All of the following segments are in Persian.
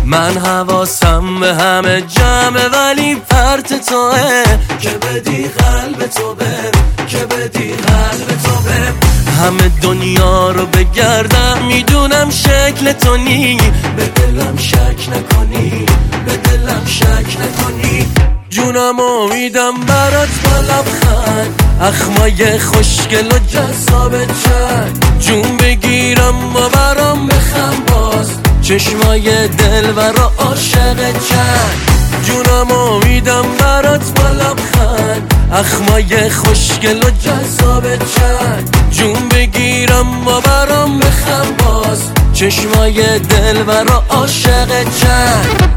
من حواسم به همه جمعه ولی پرت توه که بدی قلب تو بهم، که بدی قلب تو بهم. همه دنیا رو بگردم میدونم شکل تو نی، به دلم شک نکنی، به دلم شک نکنی. جونم امیدم برات با لبخند، اخمای خوشگل و جذاب چند، جون بگیرم و برام بخم باز، چشمای دلبر و عاشق چند. جونم امیدم برات با لبخند، اخمای خوشگل و جذاب چند، جون بگیرم و برام بخم باز، چشمای دلبر و عاشق چند.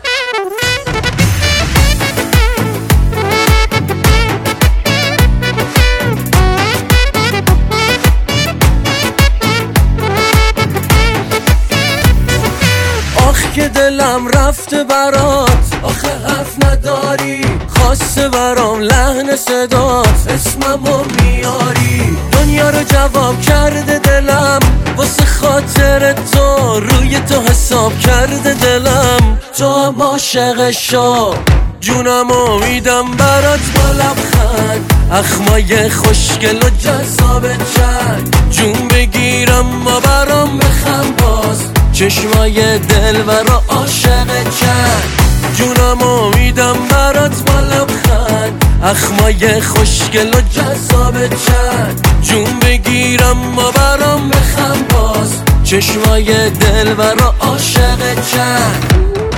که دلم رفته برات، آخه حرف نداری، خواسته برام لحن صدات، اسممو میاری. دنیا رو جواب کرده دلم، واسه خاطر تو روی تو حساب کرده دلم، تو هم عاشق شو. جونم امیدم برات با لبخند، اخمای خوشگل و جذاب چند، جون بگیرم و برام بخم باز، چشمای دلبر و عاشق چند. جونم امیدم برات با لبخند، اخمای خوشگل و جذاب چند، جون بگیرم و برام بخم باز، چشمای دلبر و عاشق چند.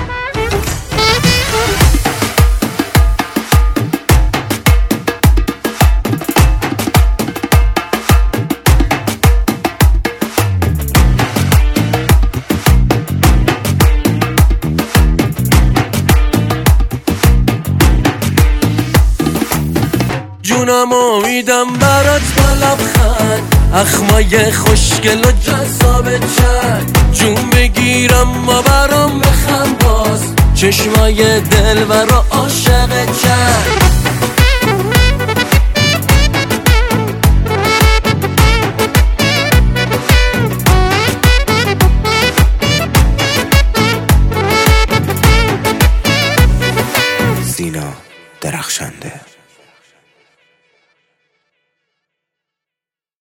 جونم امیدم برات با لبخند، اخمای خوشگل و جذاب چند، جون بگیرم و برام بخم باز، چشمای دلبر و عاشق چند. سینا درخشنده.